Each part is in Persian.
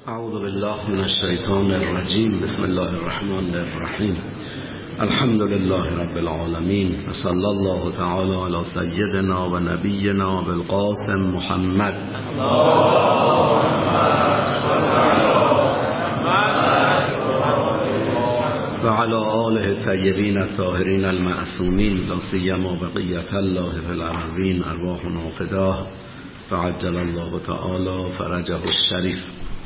اعوذ بالله من الشیطان الرجیم. بسم الله الرحمن الرحیم. الحمد لله رب العالمین و صلی الله تعالی علی سیدنا و نبینا بالقاسم محمد و علی آله الطیبین الطاهرین المعصومین لا سیما بقیة الله فی الارضین ارواحنا فداه فعجل الله تعالی فرجه الشریف.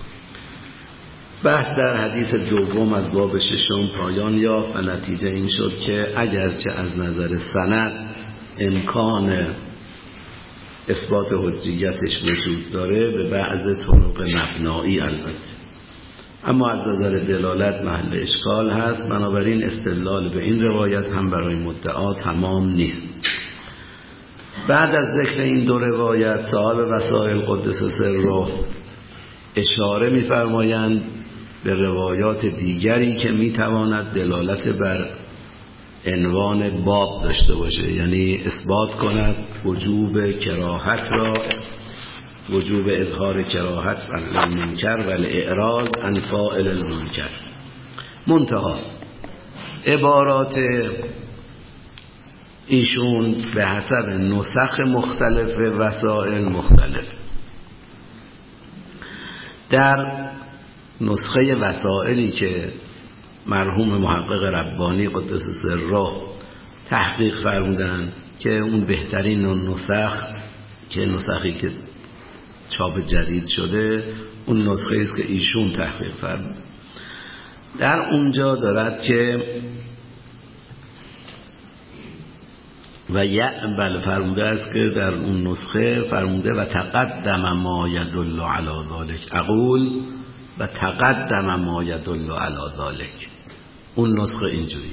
بحث در حدیث دوم از باب ششم پایان یافت و نتیجه این شد که اگرچه از نظر سند امکان اثبات حجیتش وجود داره به بعض طرق مبنایی البته، اما از نظر دلالت محل اشکال هست، بنابراین استدلال به این روایت هم برای مدعا تمام نیست. بعد از ذکر این دو روایت صاحب وسائل قدس سره اشاره می‌فرمایند به روایات دیگری که میتواند دلالت بر عنوان باب داشته باشه، یعنی اثبات کند وجوب کراهت را، وجوب اظهار کراهت و المنکر و الاعراض عن فاعل المنکر. منتها عبارات ایشون به حسب نسخ مختلف وسائل مختلف. در نسخه وسائلی که مرحوم محقق ربانی قدس سره تحقیق فرمودن که اون بهترین نسخ که نسخی که چاپ جدید شده اون نسخه است که ایشون تحقیق فرمود، در اونجا دارد که بله فرموده است که در اون نسخه فرموده و تقدم ما یدل علی ذلک اقول و تقدم ما یدل علی ذلک. اون نسخه اینجوری.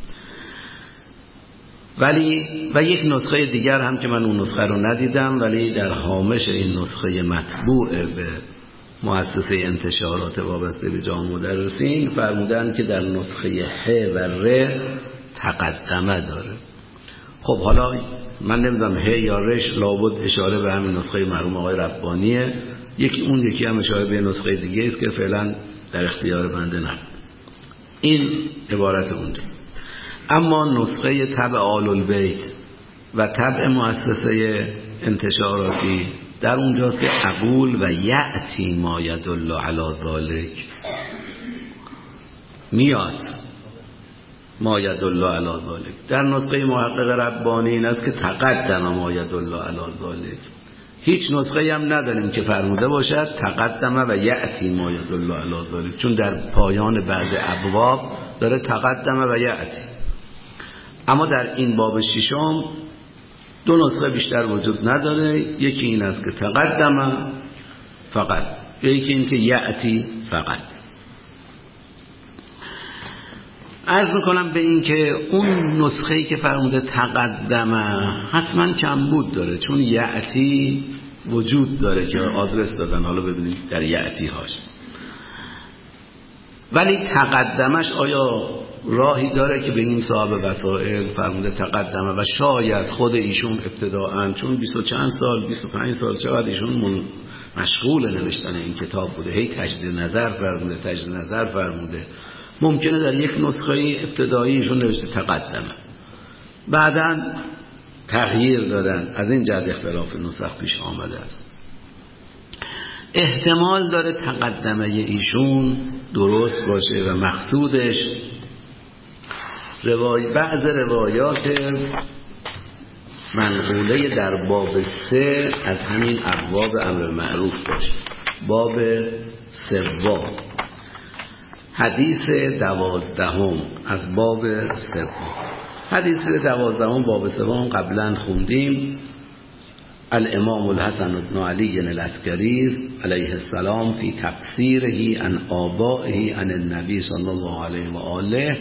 ولی و یک نسخه دیگر هم که من اون نسخه رو ندیدم، ولی در هامش این نسخه مطبوع به مؤسسه انتشارات وابسته به جامع مدرسین فرمودن که در نسخه ح و ر تقدمه داره. خب حالا من نمیدونم ه یا رش، لابد اشاره به همین نسخه مرحوم آقای ربانیه، یکی هم اشاره به نسخه دیگه است که فعلا در اختیار بنده نبود. این عبارت اونجاست. اما نسخه تبع آل البیت و تبع مؤسسه انتشاراتی در اونجاست که اقول و یأتی ما یدل علی ذلک میاد، ما یدل علی ذلک. در نسخه محقق ربانی این است که تقدم ما یدل علی ذلک. هیچ نسخه هم نداریم که فرموده باشد تقدم و یأتی ما یدل علی ذلک، چون در پایان بعض ابواب داره تقدم و یأتی. اما در این باب ششم دو نسخه بیشتر وجود نداره، یکی این است که تقدم فقط، یکی این که یأتی فقط. عرض میکنم به این که اون نسخه‌ای که فرموده تقدمه حتما کمبود داره، چون یأتی وجود داره که آدرس دادن، حالا ببینید در یأتی هاش. ولی تقدمش آیا راهی داره که بگیم صاحب وسائل فرموده تقدمه و شاید خود ایشون ابتداءً چون 20 و چند سال 25 سال چقدر ایشون مشغول نوشتن این کتاب بوده، هی تجدید نظر فرموده، ممکنه در یک نسخه ابتداییشون نوشته تقدمه، بعداً تغییر دادن، از این جهت اختلاف نسخ پیش آمده است. احتمال داره تقدمه ایشون درست باشه و مقصودش بعض روایات منقوله در باب 3 از همین ابواب امر معروف باشه. باب 3 حدیث 12 از باب 3. حدیث 12 باب 3 قبلا خوندیم. الامام الحسن بن علی العسکری علیه السلام فی تفسیره عن آبائه عن النبی صلی الله علیه و آله.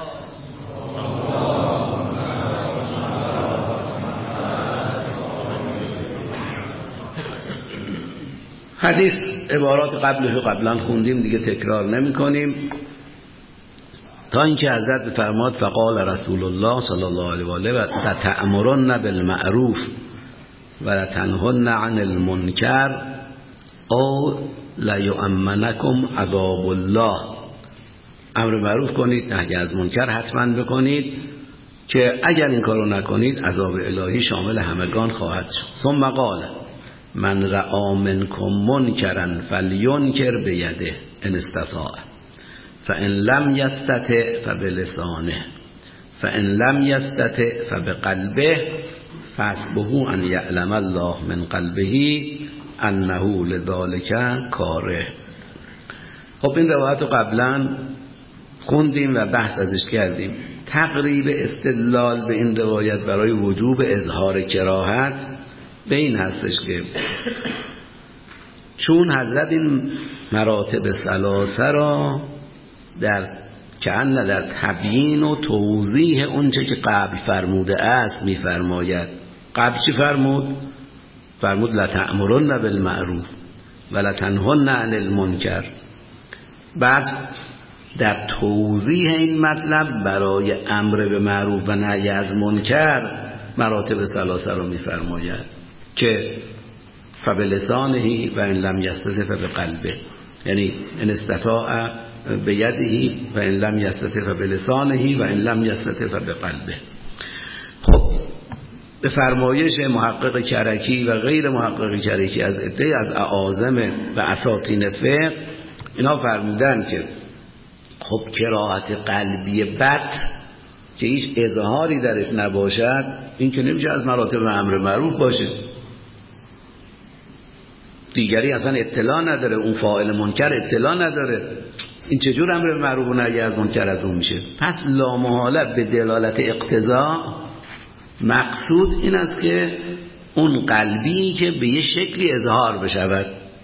حدیث عبارات قبلش رو قبلا خوندیم، دیگه تکرار نمی کنیم، تا اینکه حضرت بفرماد فقال رسول الله صلی الله علیه و آله و تأمرن بالمعروف و تنهن عن المنکر او لیؤمنکم عذاب الله، امر معروف کنید، نهی از منکر حتما بکنید که اگر این کارو نکنید عذاب الهی شامل همگان خواهد شد. ثم قال من رأى منکم منکرا فلینکر بیده ان استطاع فان لم یستطع فبلسانه فان لم یستطع فبقلبه فحسبه ان یعلم الله من قلبه انه لذلک کاره. خب این روایت رو قبلا خوندیم و بحث ازش کردیم. تقریب استدلال به این روایت برای وجوب اظهار کراهت به این هستش که چون حضرت این مراتب ثلاثه را در تبیین و توضیح اونچه که قبل فرموده است میفرماید. قبل چی فرمود؟ فرمود لتأمرن بالمعروف ولتنهن عن المنکر. بعد در توضیح این مطلب برای امر به معروف و نهی از منکر مراتب ثلاثه رو میفرماید که فبلسانه و ان لم یستطع فبقلبه، یعنی ان استطاع بیده و ان لم یستطع فبلسانه و ان لم یستطع فبقلبه. خب به فرمایش محقق کرکی و غیر محقق کرکی از عده از اعاظم و اساطین فقه، اینا فرمودن که خب کراهت قلبی بد که هیچ اظهاری درش نباشد این که نمیشه از مراتب امر معروف باشه. دیگری اصلا اطلاع نداره، اون فاعل منکر اطلاع نداره، این چجور امر معروف و نهی از منکر از اون میشه؟ پس لامحاله به دلالت اقتضا مقصود این است که اون قلبی که به یه شکلی اظهار بشود.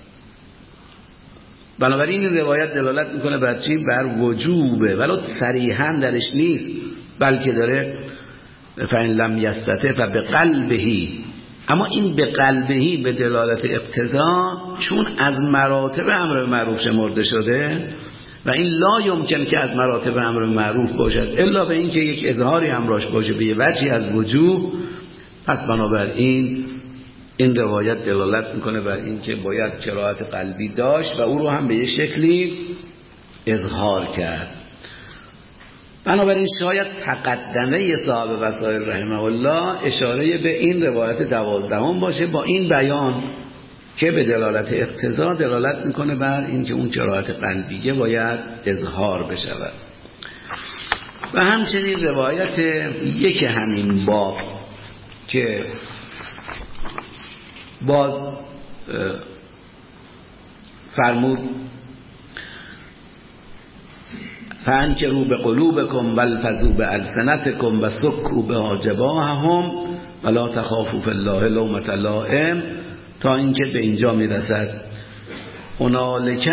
بنابراین این روایت دلالت میکنه بر چی؟ بر وجوبه، ولو صریحا درش نیست، بلکه داره فإن لم یستطع فبقلبه. اما این به قلبه به دلالت اقتضا چون از مراتب امر معروف شمرده شده و این لا یمکن که از مراتب امر معروف باشد الا به این که یک اظهاری همراهش باشه به یه وجهی از وجوب. پس بنابراین این روایت دلالت میکنه بر این که باید کراهت قلبی داشت و او رو هم به یه شکلی اظهار کرد. بنابراین شاید تقدمه صاحب وسائل رحمه الله اشاره به این روایت 12 باشه با این بیان که به دلالت اقتضا دلالت میکنه بر این که اون کراهت قلبیه باید اظهار بشود. و همچنین روایت یک همین باب که باز فرمود فانکروا بقلوبکم والفظوا بالسنتکم و سکوا بها جباههم ولا تخافوا فی الله لومة لائم، تا اینکه به اینجا میرسد هنالک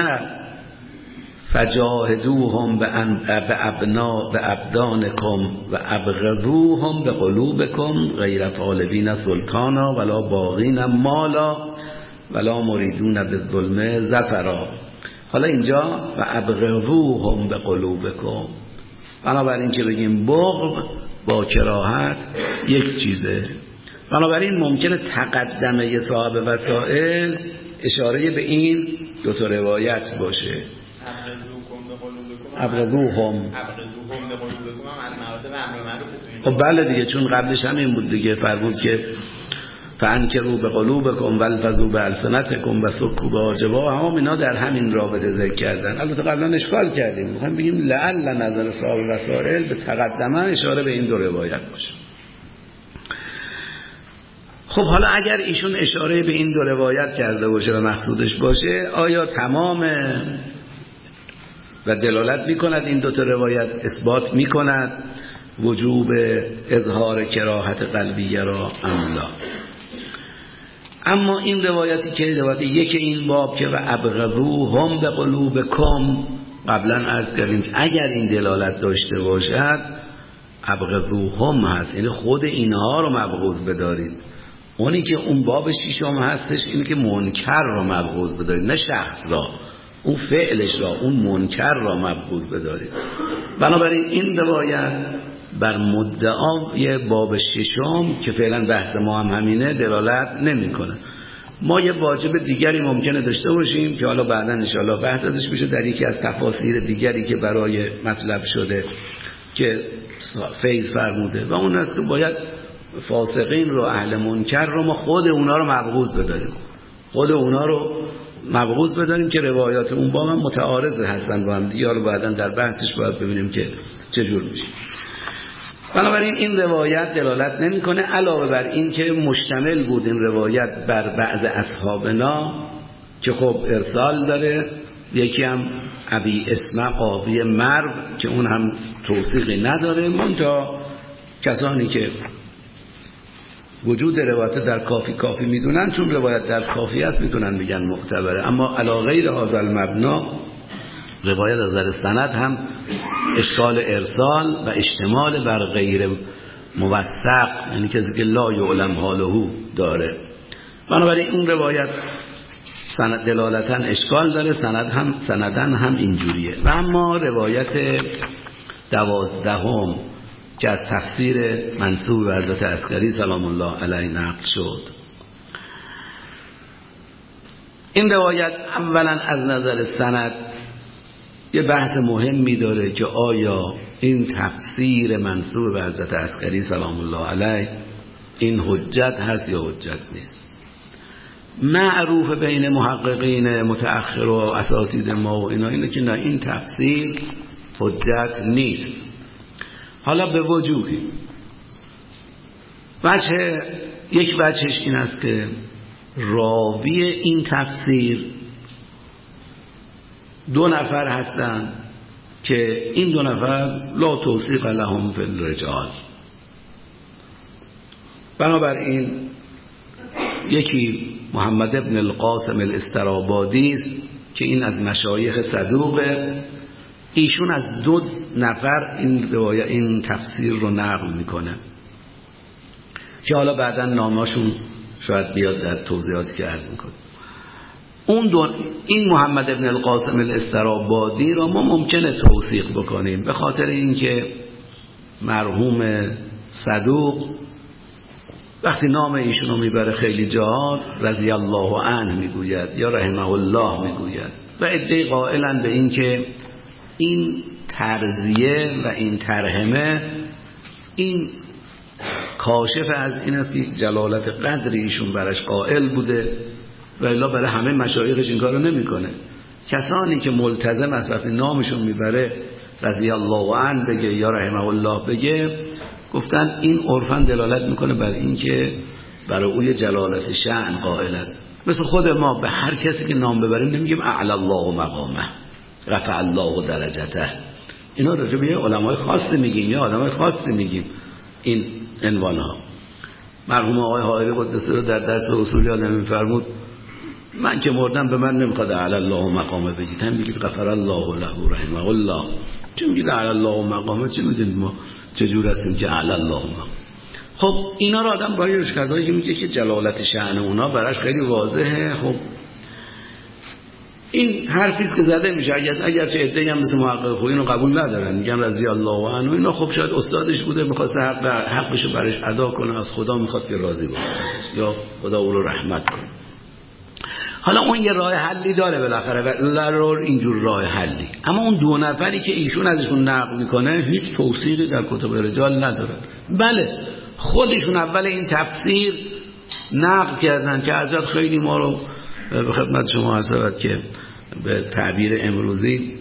فجاهدوهم بابدانکم و ابغضوهم بقلوبکم غیر طالبین سلطانا ولا باغین مالا ولا مریدون بالظلم ظفرا. حالا اینجا و ابغضوهم بقلوبکم، بنابراین که بگیم بغض با کراهت یک چیزه. بنابراین ممکنه تقدمه صاحب وسائل اشاره به این دو تا روایت باشه. ابغضوهم خب بله دیگه، چون قبلش هم این بود دیگه، فرمود که فانکروا بقلوبکم والفظوا بالسنتکم و سکوا بها جباههم، اینا در همین رابطه ذکر کردن. البته قبلا اشکال کردیم، میخوایم بگیم لعل نظر صاحب وسائل به تقدمه اشاره به این دو روایت باشه. خب حالا اگر ایشون اشاره به این دو روایت کرده باشه و مقصودش باشه، آیا تمام و دلالت میکند این دو تا روایت اثبات میکند وجوب اظهار کراهت قلبیه را ام لا؟ اما این روایتی که روایت یک این باب که و ابغضوهم بقلوبکم، قبلا عرض کردیم که اگر این دلالت داشته باشد ابغضوهم هست، یعنی خود اینها رو مبغوض بدارید. اونی که اون باب شیشم هستش اینه که منکر را مبغوض بدارید، نه شخص را، اون فعلش را، اون منکر را مبغوض بدارید. بنابراین این روایت بر مدعای باب ششم که فعلا بحث ما هم همینه دلالت نمیکنه. ما یه واجب دیگری ممکنه داشته باشیم که حالا بعداً انشاءالله بحث ازش بشه در یکی از تفاسیر دیگری که برای مطلب شده که فیض فرموده، و اون است که باید فاسقین رو، اهل منکر رو، ما خود اونا رو مبغوض بداریم، که روایات اون با من متعارض هستن با هم دیگه، حالا بعداً در بحثش باید ببینیم که چجور میشه. بنابراین این روایت دلالت نمیکنه، علاوه بر این که مشتمل بود این روایت بر بعض اصحابنا که خب ارسال داره، یکی هم ابی اسمع قاضی مرو که اون هم توثیقی نداره، منتها کسانی که وجود روایت در کافی میدونن، چون روایت در کافی است میتونن بگن معتبره. اما علی غیر هذا المبنا روایت از نظر سند هم اشکال ارسال و اشتمال بر غیر موثق، یعنی کسی که لا یعلم حاله داره. بنابراین اون روایت سند دلالتا اشکال داره، سندن هم اینجوریه. و اما روایت 12 که از تفسیر منسوب به حضرت عسکری سلام الله علیه نقل شد، این روایت اولا از نظر سند یه بحث مهمی داره که آیا این تفسیر منسوب به حضرت عسکری سلام الله علیه این حجت هست یا حجت نیست. معروف بین محققین متأخر و اساتید ما و اینه که نه، این تفسیر حجت نیست. حالا به وجوهی یک وجهش این است که راوی این تفسیر 2 نفر هستند که این 2 نفر لا توثیق لهم فی الرجال. بنابراین یکی محمد ابن القاسم الاسترابادی است که این از مشایخ صدوقه، ایشون از 2 نفر این تفسیر رو نقل میکنه که حالا بعدا ناماشون شاید بیاد در توضیحاتی که عرض میکنه. این محمد ابن القاسم الاسترابادی رو ما ممکنه توثیق بکنیم به خاطر اینکه مرحوم صدوق وقتی نام ایشون رو میبره خیلی جا رضی الله عنه میگوید یا رحمه الله میگوید، و عده‌ای قائلن به این که این ترضیه و این ترحمه این کاشف از این است که جلالت قدر ایشون برش قائل بوده و الا برای همه مشایخش این کارو نمیکنه. کسانی که ملتزم از وقتی نامشون میبره رضی الله عنه بگه یا رحمه الله بگه، گفتن این عرفاً دلالت میکنه بر این که برای اوی جلالت شأن قائل است. مثل خود ما به هر کسی که نام ببریم نمیگیم اعلی الله مقامه، رفع الله درجته. اینا راجع به علمای خاصی میگیم یا آدمای خاصی میگیم این عنوان ها. مرحوم آقای حائری قدس رو در درس اصول یادم میفرمود من که مردم به من نمیخواد اعلی الله مقامه بگید، هم بگید غفر الله له رحمه الله. چون میگید اعلی الله مقامه چی میدونید ما چجور هستیم که اعلی الله مقامه؟ خب اینا رو آدم باید رشکدهایی که میگه که جلالت شأن اونا براش خیلی واضحه. خب این حرفیست که زده میشه، اگرچه عده‌ای هم مثل محقق خویی اینو قبول ندارن، میگن رضی الله عنه اینا، خب شاید استادش بوده میخواسته حقشو برش ادا کنه، از خدا میخواد که راضی باشه یا خدا او رو رحمت کنه. حالا اون یه راه حلی داره بالاخره و ضرور اینجور راه حلی، اما اون 2 نفری که ایشون ازشون نقل میکنه هیچ توثیقی در کتب رجال نداره. بله خودشون اول این تفسیر نقل کردن که حضرت خیلی ما رو به خدمت شما عرض که به تعبیر امروزی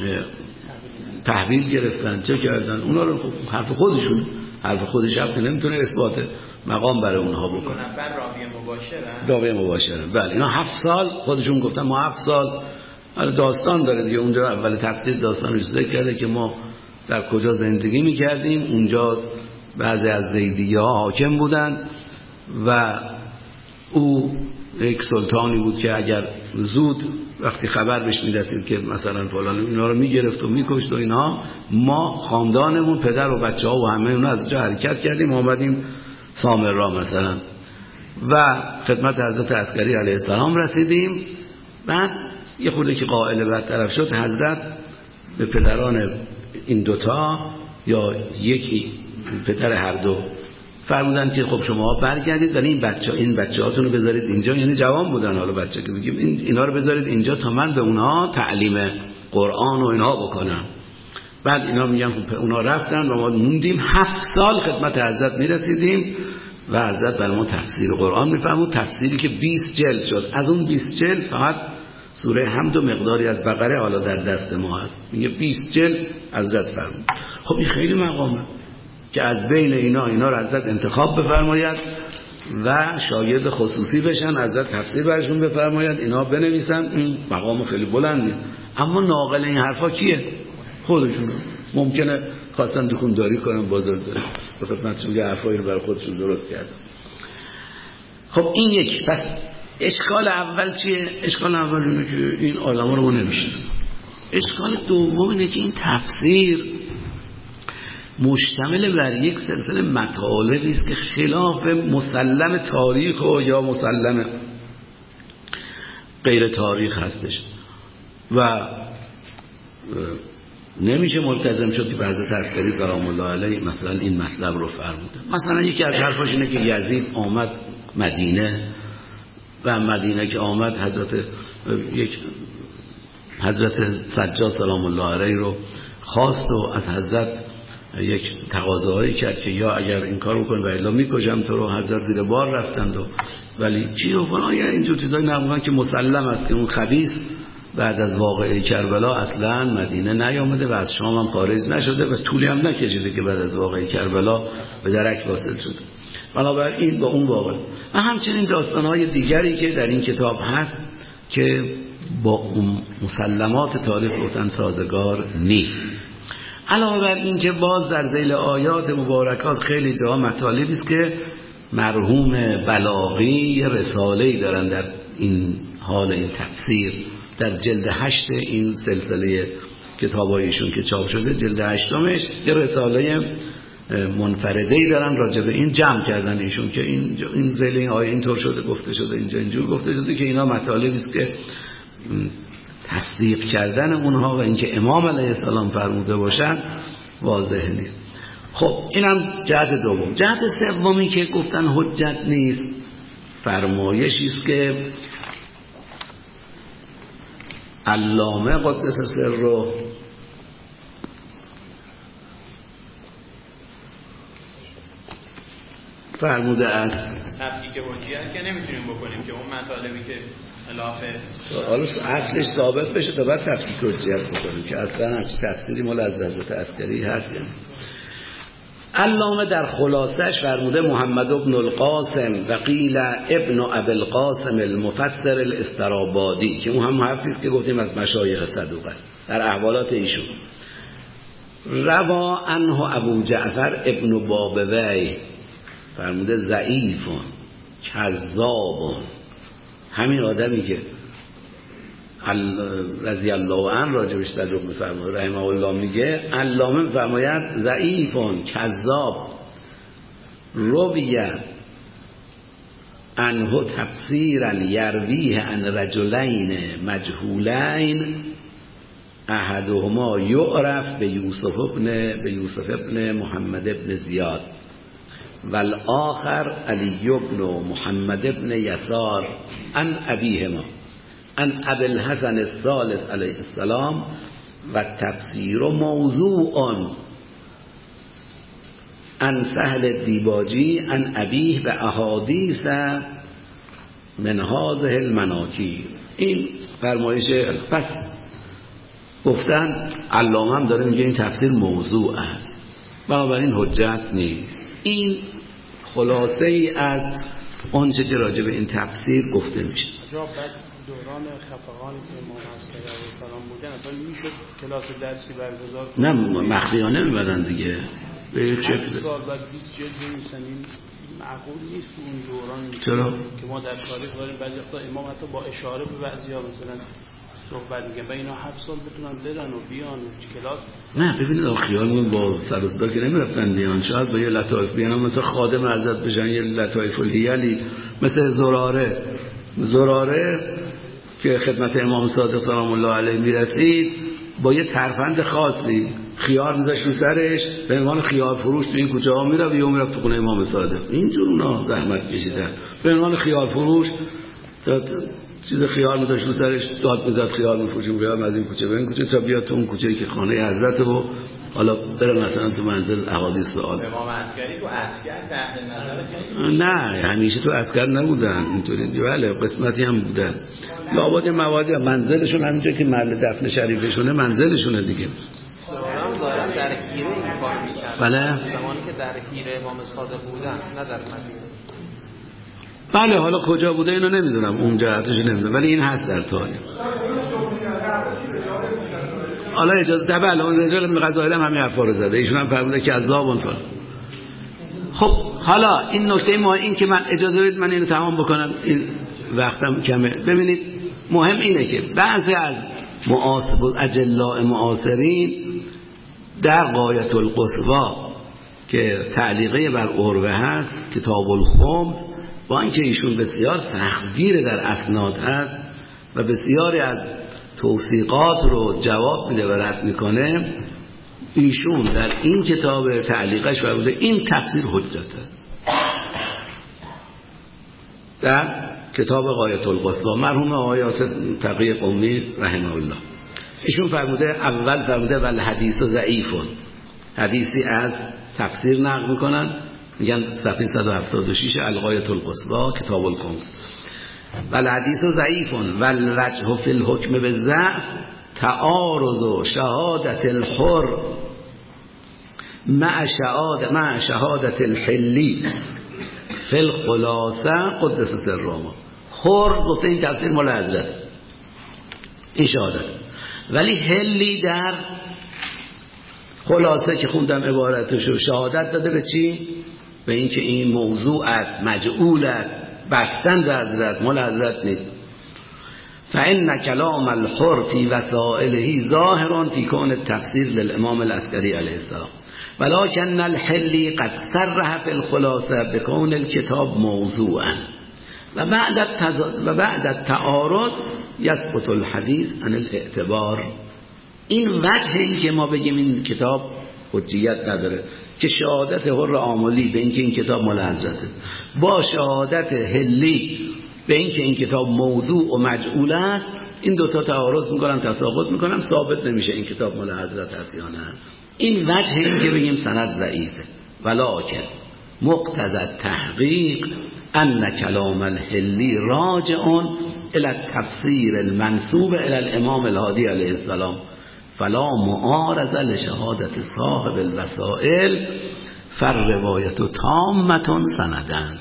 تحویل گرفتن، چه کردن اونا رو. حرف خودش هست، نمیتونه اثبات مقام برای اونها بکنه. راوی مباشرن. بله اینا 7 سال خودشون گفتن ما 7 سال داستان داره دیگه. اونجا اول تفسیر داستانش ذکر کرده که ما در کجا زندگی میکردیم، اونجا بعضی از زیدیه ها حاکم بودن و او یک سلطانی بود که اگر زود وقتی خبر بهش میرسید که مثلا فلان اینا رو میگرفت و میکشت و اینا، ما خاندانمون پدر و بچه ها و همه اونا از جا حرکت کردیم آمدیم سامرا مثلا و خدمت حضرت عسکری علیه السلام رسیدیم. بعد یه خورده که قائل برطرف شد، حضرت به پدران این 2 یا یکی پدر هر 2 فرمودن که خب شما برگردید ولی این بچه‌هاتون رو بذارید اینجا، یعنی جوان بودن، حالا بچه که بگیم اینا رو بذارید اینجا تا من به اونها تعلیم قرآن و اینها بکنم. بعد اینا میگن اونا رفتن و ما موندیم 7 سال خدمت حضرت میرسیدیم و حضرت بر ما تفسیر قرآن میفرمود، تفسیری که 20 جلد شد. از اون 20 جلد فقط سوره حمد و مقداری از بقره حالا در دست ما هست، میگه 20 جلد حضرت فرمود. خب این خیلی مقامه که از بین اینا رو حضرت انتخاب بفرماید و شاید خصوصی بشن، حضرت تفسیر برشون بفرماید، اینا بنویسن. این مقام خیلی بلند نیست، اما ناقل این حرفا کیه؟ خودشون. ممکنه خواستن دکونداری کنن، بازارداری، به خدمتشون یه حرفایی رو برای خودشون درست کردن. خب این یک. پس اشکال اول چیه؟ اشکال اول اینه که این عالمه رو ما نمیشناسیم. اشکال دوم اینه که این تفسیر مشتمل بر یک سلسله مطالبی است که خلاف مسلم تاریخ و یا مسلم غیر تاریخ هستش و نمیشه ملتزم شد که به حضرت عسکری سلام الله علیه مثلا این مطلب رو فرموده. مثلا یکی از حرفاش اینه که یزید آمد مدینه و مدینه که آمد حضرت سجاد سلام الله علیه رو خواست و از حضرت یک تقاضاهایی کرد که یا اگر این کارو کنی و الا میکشم تو رو. حضرت زیر بار رفتند ولی چی و فلان، یا اینجور چیزای نمونن که مسلم است که اون خبیث بعد از واقعه کربلا اصلا مدینه نیامده و از شام هم خارج نشده و طولی هم نکشیده که بعد از واقعه کربلا به درک واصل شده. بنابراین با اون واقعه و همچنین داستانهای دیگری که در این کتاب هست که با مسلمات تاریخ گفتن سازگار نیست. علاوه بر این که باز در ذیل آیات مبارکات خیلی جا مطالبی است که مرحوم بلاغی رساله‌ای دارن در این حال این تفسیر، در جلد 8 این سلسله کتابایشون که چاپ شده، جلد 8مش یه رساله منفرده‌ای دارن راجع به این جمع کردن ایشون که این ذیل این آیه اینطور شده گفته شده، اینجا اینجور گفته شده که اینا مطالبی است که تصدیق کردن اونها و اینکه امام علیه السلام فرموده باشن واضح نیست. خب اینم جهت دوم. جهت سومی که گفتن حجت نیست، فرمایشی است که علامه قدس سره فرموده است. تفکیک حجیت که نمیتونیم بکنیم که اون مطالبی که حالا اصلش ثابت بشه تا بعد تفکیک حجیت بکنیم که اصلا همچی تفسیری مال از حضرت عسکری هست. یعنی علامه در خلاصش فرموده محمد ابن القاسم و قیل ابن ابی القاسم المفسر الاسترابادی که اون هم حرفی است که گفتیم از مشایخ صدوق است در احوالات ایشون. روا عنه ابو جعفر ابن بابوی فرموده ضعیفون کذابون. همین آدمی که رضی الله عنه راجبش صدوق میفرماید رحمه الله میگه، علامه میفرماید ضعیفون کذاب رویه عنه تفسیرا یرویه عن رجلین مجهولین احدهما یعرف به یوسف ابن محمد ابن زیاد والآخر علی ابن محمد ابن یسار عن ابیهما عن ابی الحسن الثالث علیه السلام و تفسیر موضوع عن سهل دیباجی عن ابیه و احادیث من هذه المناکیر. این فرمایش. پس گفتن علامه هم داره میگه این تفسیر موضوع است، بنابراین حجت نیست. این خلاصه ای از آنچه که راجع به این تفسیر گفته میشه. دوران خفقان که امام عسکری علیه السلام بودن اصلا میشد کلاس درسی برگزار کنن؟ نه مخفیانه میبدن دیگه به یک شکل. سال بعد 20 جلد می‌نویسن. این معقول نیست اون دوران. چرا؟ که ما در تاریخ داریم بعضی وقتا امام حتی با اشاره به بعضیا مثلا صحبت میگن و اینا 7 سال بتونن برن و بیان و کلاس. نه ببینید خیالمون با سر و صدا که نمیرفتن بیان، شاید با یه لطایف بیان مثلا خادم حضرت بشن، یه لطایف الهیلی مثل زراره که خدمت امام صادق سلام الله علیه میرسید با یه ترفند خاصی خیار میذاشت رو سرش، به عنوان خیار فروش تو این کوچه ها میرفت یا میرفت تو خونه امام صادق. اینجور اونا زحمت کشیدن به عنوان خیار فروش، چیز خیار میذاشت رو سرش، داد میزد خیار میفروشیم خیار از این کوچه به این کوچه تا بیاد تو اون کوچه‌ای که خانه حضرت و حالا بره مثلا تو منزل احادیث سوال. امام عسکری تو عسکر تحت نظر نه همیشه تو عسکر نبودن اینطوری، بله قسمتی هم بودن. لابد موادی منزلشون همینجا که محل دفن شریفشونه منزلشونه دیگه. دارن در حیره این کار می‌کردن. بله. زمانی که در حیره امام صادق بودن، نه در مدینه. بله حالا کجا بوده اینو نمیدونم، اون جهتش نمیدونم، ولی این هست در تاریخ. حالا اجازه ده بله اون رجال ابن غزائل هم همین حرفا رو زده، ایشون هم فرموده که کذابون فلان. خب حالا این نکته ما این که من اجازه بدید من اینو تمام بکنم، این وقتم کمه. ببینید مهم اینه که بعضی از اجلاء معاصرین در غایت القصوا که تعلیقه بر عروه هست، کتاب الخمس، با اینکه ایشون بسیار سختگیر در اسناد هست و بسیاری از توثیقات رو جواب میده و رد میکنه، ایشون در این کتاب تعلیقش فرموده این تفسیر حجت است. در کتاب غایت القصوا مرحوم آقای یاسر تقی قمی رحمه الله ایشون فرموده، اول فرموده ول حدیث ضعیفون، حدیثی از تفسیر نقل میکنن، میگن صفحه 176 الغایت القصوا کتاب الخمس، ول حدیث ضعیفون ول وجه فی الحکم بالضعف تعارض شهادت الحر مع شهادت الحلی فی الخلاصه قدس سرهما. حر گفته این تفسیر مال حضرت این شهادت، ولی حلی در خلاصه که خوندم عبارتشو شهادت داده به چی؟ به این که این موضوع است، مجعول است، بستند حضرت، مال حضرت نیست. فإن کلام الحر فی وسائله ظاهر فی کون التفسیر للامام العسکری علیه السلام ولکن الحلی قد صرح فی الخلاصه بکون الکتاب موضوعا و بعد التعارض یسقط الحدیث عن الاعتبار. این وجه این که ما بگیم این کتاب حجیت نداره که شهادت حر عاملی به اینکه این کتاب مال حضرته با شهادت حلی به اینکه این کتاب موضوع و مجعول است، این دوتا تعارض میکنن، تساقط میکنن، ثابت نمیشه این کتاب مال حضرت است یا نه. این وجه این که بگیم سند ضعیفه. ولکن مقتضی التحقیق ان کلام الحلی راجع الى التفسیر المنسوب الى الامام الهادی علیه السلام فلا معارضه لشهادت صاحب الوسائل فالروایت تامه سندن.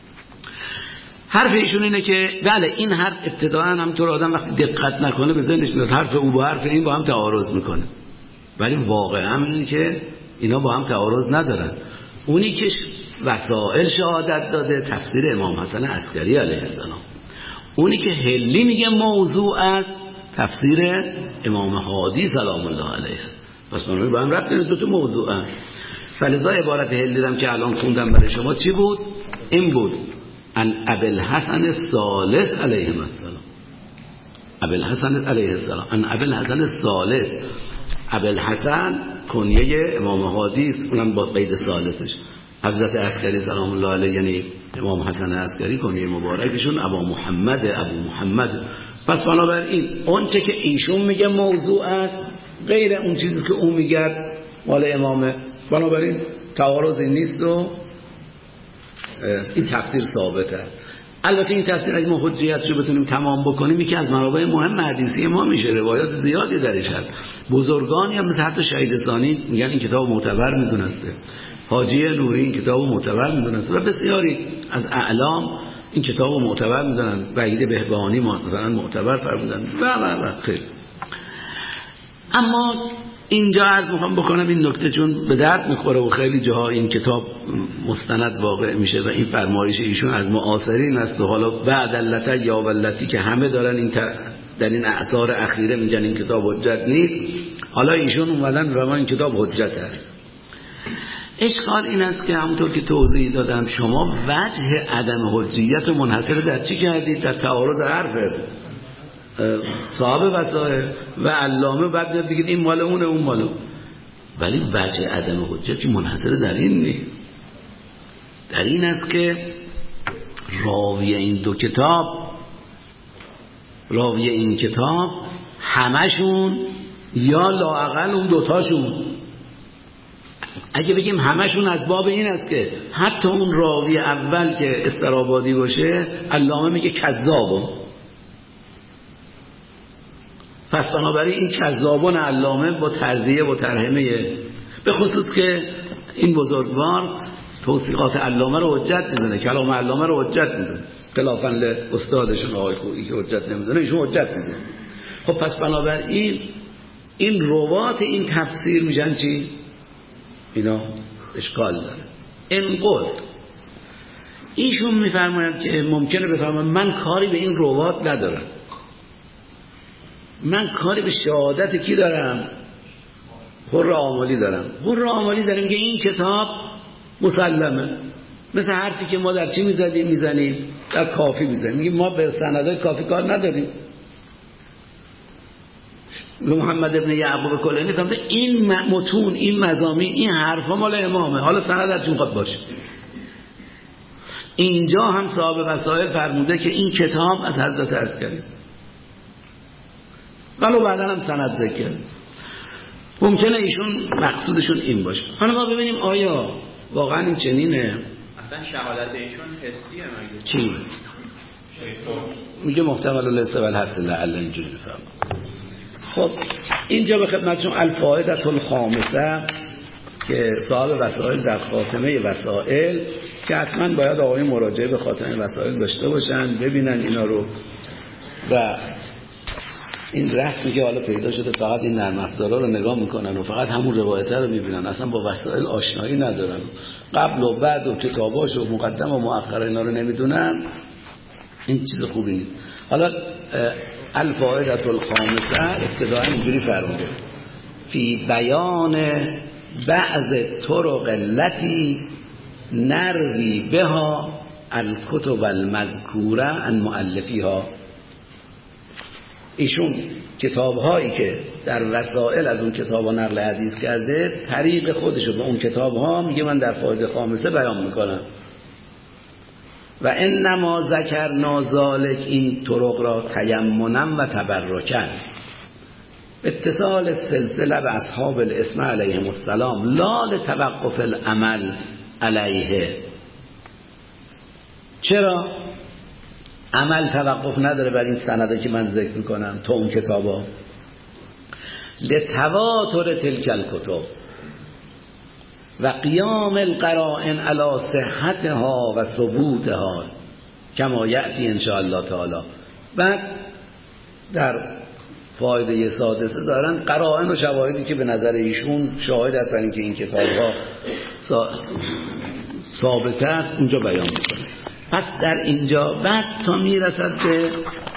حرف ایشون اینه که بله این حرف ابتداء همطور آدم وقتی دقت نکنه به ذهنش میاد حرف او با حرف این با هم تعارض میکنه، ولی واقعا اینه که اینا با هم تعارض ندارن. اونی که وسائل شهادت داده تفسیر امام حسن عسکری علیه السلام، اونی که حلی میگه موضوع است تفسیر امام هادی سلام الله علیه است. پس من با هم ربط دو تا موضوع هست. فلذا عبارت حلی دیدم که الان خوندم برای شما چی بود؟ این بود ان ابوالحسن الثالث علیه السلام، ابوالحسن علیه السلام، ان ابوالحسن الثالث، ابوالحسن کنیه امام هادی است، اونم با قید ثالثش. حضرت عسکری سلام الله علیه یعنی امام حسن عسکری کنیه مبارکشون ابو محمد. پس بنابراین اون چه که ایشون میگه موضوع است غیر اون چیزی که اون میگه مال امامه، بنابراین تعارضی نیست و این تفسیر ثابته. البته این تفسیر اگه ما حجیتشو بتونیم تمام بکنیم یکی از منابع مهم حدیثی ما میشه، روایات زیادی درش هست. بزرگانی هم مثل حتی شهید ثانی میگن این کتاب معتبر میدونسته، حاجی نوری این کتاب معتبر میدونسته و بسیاری از اعلام این کتاب معتبر میدونن، وحید بهبهانی مثلا معتبر فرمودن و خیلی. اما اینجا عرض میخوام بکنم این نکته چون به درد میخوره و خیلی جاها این کتاب مستند واقع میشه و این فرمایش ایشون از معاصرین است و حالا بعد اللتی یا ولتی که همه دارن این در این اعصار اخیره میگن این کتاب حجت نیست، حالا ایشون اومدن و ما این کتاب حجت است. اشکال این است که همونطور که توضیح دادم شما وجه عدم حجیت رو منحصر در چی کردید؟ در تعارض حرف صاحب وسائل و علامه، بعد بگید این مال اونه اون مال اون. ولی وجه عدم حجت منحصر در این نیست، در این است که راوی این کتاب همشون یا لااقل اون دوتاشون، اگه بگیم همشون از باب این است که حتی اون راوی اول که استرابادی باشه علامه میگه کذابه، پس بنابراین این کذابون علامه با ترضیه و ترحمه، به خصوص که این بزرگوار توصیقات علامه رو حجت میدونه، کلام علامه رو حجت میدونه، خلافاً استادشون آقای خویی که حجت نمیدونه ایشون حجت میدونه. خب پس بنابراین این روات این تفسیر میشن چی؟ اینا اشکال داره. این قول ایشون میفرماید که ممکنه بفرماید من کاری به این روات ندارم، من کاری به شهادت کی دارم؟ حر عاملی دارم. حر عاملی داریم که این کتاب مسلمه، مثل حرفی که ما در چی میزنیم؟ در کافی میزنیم، میگیم ما به سندهای کافی کار نداریم. محمد ابن یعقوب کلینی فهمده این متون، این مضامین، این حرفا مال امامه، حالا سند از چون خواهد باشه. اینجا هم صاحب وسائل فرموده که این کتاب از حضرت عسکری ولو بعدا هم سند ذکر. ممکنه ایشون مقصودشون این باشه. حالا ما ببینیم آیا واقعا این چنینه؟ اصلا شهادت ایشون حسیه مگه؟ چی؟ میگه محتمل الحس و الحدس لعل اینجوری بفهم. خب اینجا به خدمتشون الفائدة الخامسه که صاحب وسائل در خاتمه وسائل که حتما باید آقای مراجعه به خاتمه وسائل داشته باشن، ببینن اینا رو. و این رسمی که حالا پیدا شده فقط این نرم افزارا رو نگاه میکنن و فقط همون روایت رو میبینن، اصلا با وسائل آشنایی ندارن، قبل و بعد و کتاباش و مقدم و مؤخر اینا رو نمیدونن، این چیز خوبی نیست. حالا الفائدة الخامسه ابتداء اینجوری فرموده فی بیان بعض طرق التي نروی بها الکتب المذکوره عن مؤلفیها. ایشون کتاب‌هایی که در وسائل از اون کتاب‌ها نقل حدیث کرده، طریق خودشو به اون کتاب‌ها میگه من در فائده خامسه بیان میکنم. و انما ذکرنا ذلک، این طرق را تیمنا و تبرکا، اتصال سلسله به اصحاب الاسم علیهم السلام، لا لتوقف العمل علیه. چرا؟ عمل توقف نداره بر این سنده که من ذکر میکنم تو اون کتابا، لتواتر تلک الکتب و قیام القرائن علی صحتها و ثبوتها کما یأتی ان شاء الله تعالی. بعد در فایده سادسه دارن قرائن و شواهدی که به نظر ایشون شاهد است بر اینکه این کتاب‌ها ثابت است اونجا بیان میکنه. پس در اینجا بعد تا میرسد به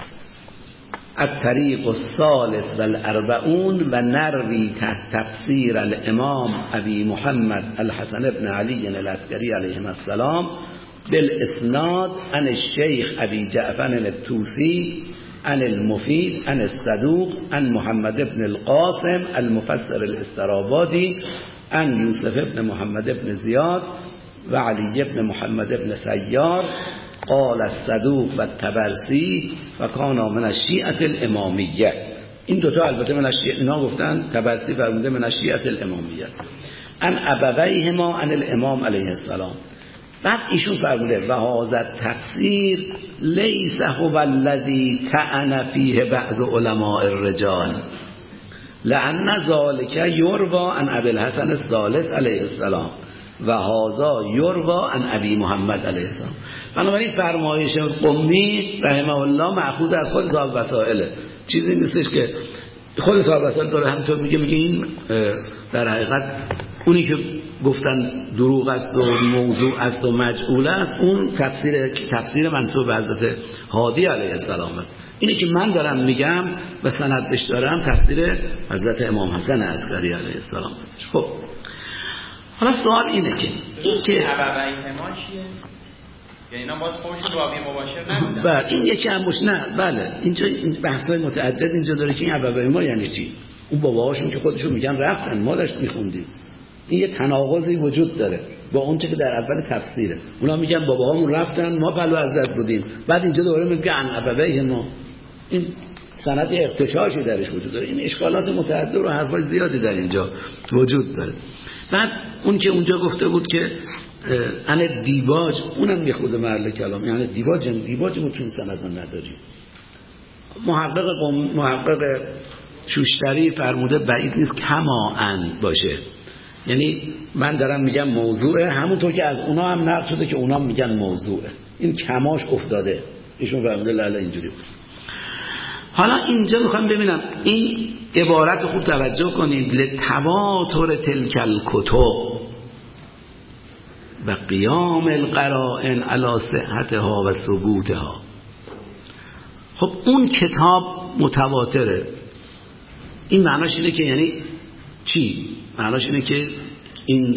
الطریق الثالث والاربعون و نروی تفسیر الامام ابی محمد الحسن ابن علی العسکری علیه السلام بالاسناد عن الشیخ ابی جعفر الطوسی عن المفید عن الصدوق عن محمد ابن القاسم المفسر الاسترابادی عن یوسف ابن محمد ابن زیاد و علی ابن محمد ابن سیار قال الصدوق و الطبرسی و کان من الشیعة الامامیه. این دوتا البته من الشیعة، اینا گفتن طبرسی فرموده من الشیعة الامامیه ان ابویهما عن الامام علیه السلام. بعد ایشون فرموده و هذا تفسیر لیس هو الذی طعن فیه بعض علماء الرجال لأن ذلك یروی عن ابی الحسن الثالث علیه السلام و هذا یروی عن ابی محمد علیه السلام. بنابراین فرمایش قمی رحمه الله مأخوذ از خود صاحب وسائله، چیزی نیستش که خود صاحب وسائل داره همینطور میگه این در حقیقت اونی که گفتن دروغ است و موضوع است و مجعول است اون تفسیر منسوب به حضرت هادی علیه السلام است. اینی که من دارم میگم و سندش دارم تفسیر حضرت امام حسن عسکری علیه السلام است. خب حالا سوال اینه که این که ابویهما چیه؟ یعنی اینا باز خودشون راوی مباشر نمیدن. بله این یکی همش نه. بله اینجا بحث‌های متعدد اینجا داره که این ابویهما یعنی چی. اون باباهاشون که خودشون میگن رفتن، ما داشت میخوندیم. این یه تناقضی وجود داره با اون چیزی که در اول تفسیره. اونا میگن باباهامون رفتن ما پلو حضرت بودیم، بعد اینجا دوباره میگن عن ابویه ما. این سند اغتشاشی درش وجود داره. این اشکالات متعدد و حرفای زیادی در اینجا وجود داره. بعد اون که اونجا گفته بود که ان دیباج، اونم یه خود محل کلام، یعنی دیباج ما تو این سند نداریم. محقق شوشتری فرموده بعید نیست کما ان باشه، یعنی من دارم میگم موضوعه، همونطور که از اونا هم نقل شده که اونا میگن موضوعه، این کماش افتاده، ایشون فرموده لالا اینجوری بود. حالا اینجا میخوام ببینم این عبارت خوب توجه کنید، لتواتر تلک الکتب و قیام القرائن علی صحتها و ثبوتها. خب اون کتاب متواتره، این معناش اینه که یعنی چی؟ معناش اینه که این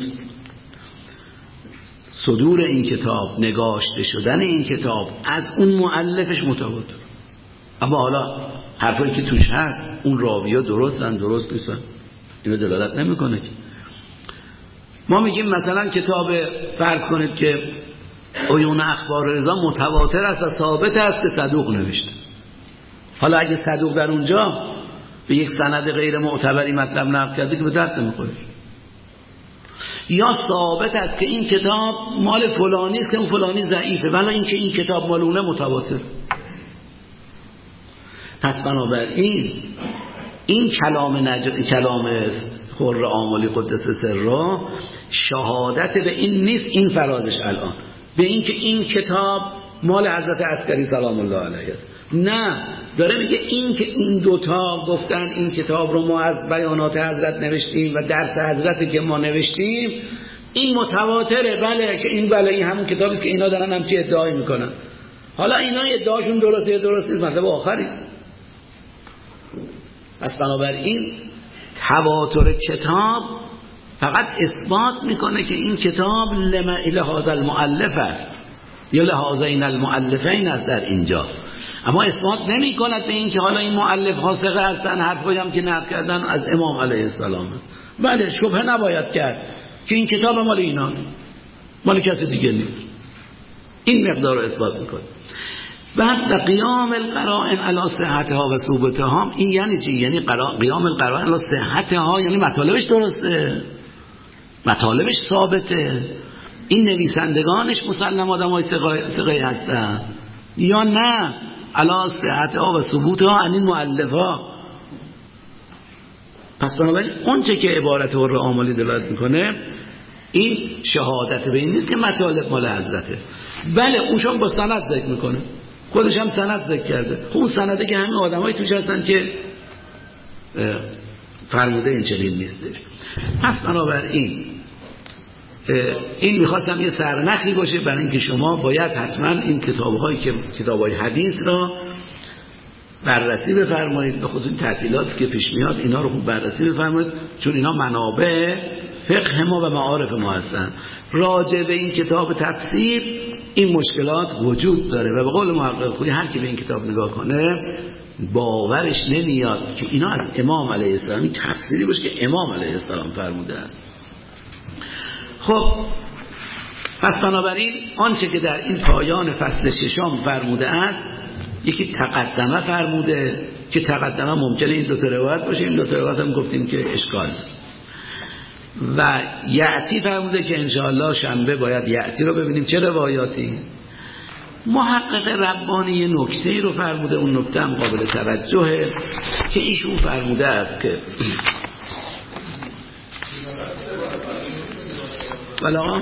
صدور این کتاب، نگاشته شدن این کتاب از اون مؤلفش متواتر. اما حالا حرفایی که توش هست اون راوی‌ها درستن درست نیستن اینو دلالت نمیکنه. ما میگیم مثلا کتاب فرض کنید که عیون اخبار رضا متواتر است و ثابت است که صدوق نوشته. حالا اگه صدوق در اونجا به یک سند غیر معتبری مطلب نقل کرده که به درد نمیخوره. یا ثابت است که این کتاب مال فلانی است که اون فلانی ضعیفه، ولی اینکه این کتاب مال اونه متواتر. پس بنابراین این کلام حر آملی قدس سره شهادت به این نیست، این فرازش الان به این که این کتاب مال حضرت عسکری سلام الله علیه است. نه، داره میگه این که این دوتا گفتن این کتاب رو ما از بیانات حضرت نوشتیم و درس حضرتی که ما نوشتیم این متواتره. بله که این بله این همون کتابی است که اینا دارن همچی ادعایی میکنن. حالا اینا ادعاشون درسته درست نیست مطلب آخری است. پس بنابراین تواتر کتاب فقط اثبات میکنه که این کتاب لهذا المؤلف است یا لهذین المؤلفین است در اینجا، اما اثبات نمی کند به این که حالا این مؤلف ها ثقه هستن، حرفایی هم که نقل کردن از امام علیه السلام. بله شبهه نباید کرد که این کتاب مال ایناست، مال کسی دیگه نیست. این مقدار رو اثبات میکنه. بعد قیام القرائن علی صحتها و ثبوتها، این یعنی چی؟ یعنی قیام القرائن علی صحتها یعنی مطالبش درسته، مطالبش ثابته، این نویسندگانش مسلم آدمای ثقه هستن یا نه علی صحتها و ثبوتها این مؤلفا. پس بنابراین اون چه که عبارت حر آملی دلالت میکنه این شهادت به این نیست که مطالب مال حضرته. بله اونشون با سند ذکر میکنه، خودش هم سند ذکر کرده. خب اون سنده که همه آدمای توش هستن که فرموده این چنین نیستش. پس بنابراین این میخواستم یه سرنخی باشه برای اینکه شما باید حتما این کتاب‌هایی که کتاب‌های حدیث را بررسی بفرمایید، به خصوص این تعطیلاتی که پیش میاد اینا رو خوب بررسی بفرمایید، چون اینا منابع فقه ما و معارف ما هستن. راجع به این کتاب تفسیر این مشکلات وجود داره و به قول محقق خویی هر کی به این کتاب نگاه کنه باورش نمیاد که اینا از امام علیه السلام این تفسیری باشه که امام علیه السلام فرموده است. خب پس بنابراین آنچه که در این پایان فصل ششم فرموده است، یکی تقدمه فرموده که تقدمه ممکنه این دو تا روایت باشه، این دو تا روایت هم گفتیم که اشکال، و یعتی فرموده که انشاءالله شنبه باید یعتی رو ببینیم چه روایاتی است. محقق ربانی نکته رو فرموده، اون نکته هم قابل توجهه که ایشون فرموده است که بلا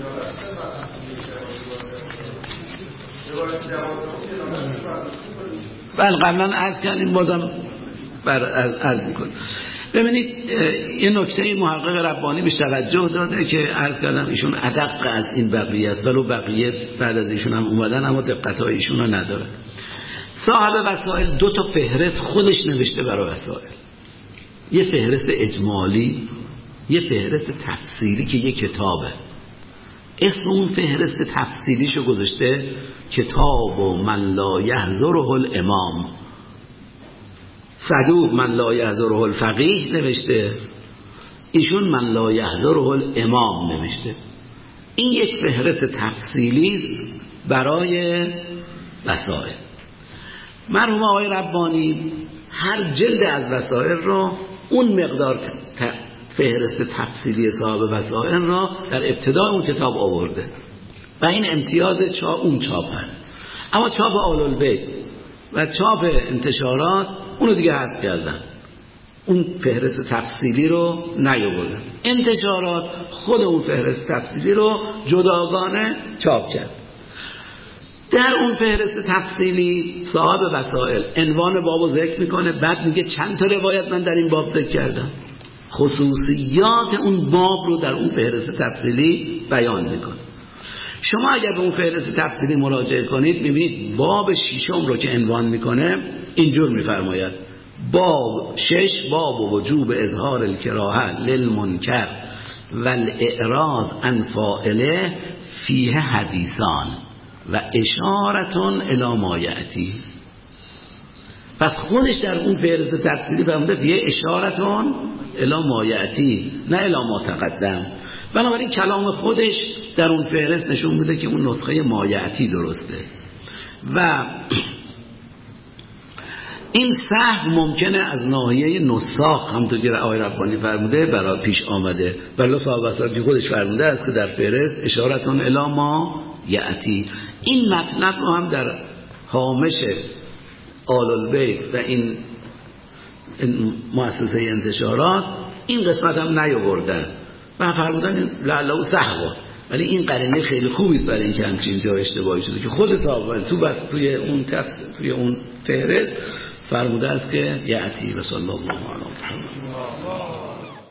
بله قبلا عرض کردیم بازم عرض میکنم. ببینید یه نکته محقق ربانی بهش توجه داده که عرض کردم ایشون ادق از این بقیه است، ولو بقیه بعد از ایشون هم اومدن اما دقت‌های ایشون رو نداره. صاحب وسائل دو تا فهرست خودش نوشته برای وسائل، یه فهرست اجمالی یه فهرست تفصیلی که یه کتابه. اسم اون فهرست تفصیلیشو گذاشته کتاب و من لا یحضره الامام. صدوق من لا یحضره الفقیه نوشته، ایشون من لا یحضره الامام نوشته. این یک فهرست تفصیلی است برای وسائل. مرحوم آقای ربانی هر جلد از وسائل رو اون مقدار فهرست تفصیلی صاحب وسائل را در ابتدای اون کتاب آورده و این امتیاز اون چاپ هست. اما چاپ آل البیت و چاپ انتشارات اونو دیگه حذف کردن، اون فهرست تفصیلی رو نیاوردن. انتشارات خود اون فهرست تفصیلی رو جداگانه چاپ کرد. در اون فهرست تفصیلی صاحب وسائل عنوان بابو ذکر میکنه، بعد میگه چند تا روایت من در این باب ذکر کردم، خصوصیات اون باب رو در اون فهرست تفصیلی بیان میکنه. شما اگر به اون فهرست تفصیلی مراجعه کنید میبینید باب 6 رو که عنوان میکنه اینجور میفرماید: باب 6 باب وجوب اظهار الکراهه للمنکر والاعراض عن فاعله فیه حدیثان و اشارتون الی ما یأتی. پس خودش در اون فهرست تفصیلی فرموده فیه اشارتون الی ما یأتی، نه الی ما تقدم. بنابراین کلام خودش در اون فهرست نشون میده که اون نسخه ما یأتی درسته و این سهو ممکنه از ناحیه نساخ همونطور که آقای ربانی فرموده برای پیش آمده، ولی صاحب وسائل که خودش فرموده است که در فهرست اشارتون الی ما یأتی. این مطلب رو هم در هامش آل البیت و این مؤسسه انتشارات این قسمت هم نیاوردن و فرمودن لعله سهوا، ولی این قرینه خیلی خوبی است برای اینکه همچین جا اشتباهی شده که خود صاحب توی اون فهرست فرموده است که یأتی. و صلی الله علیه و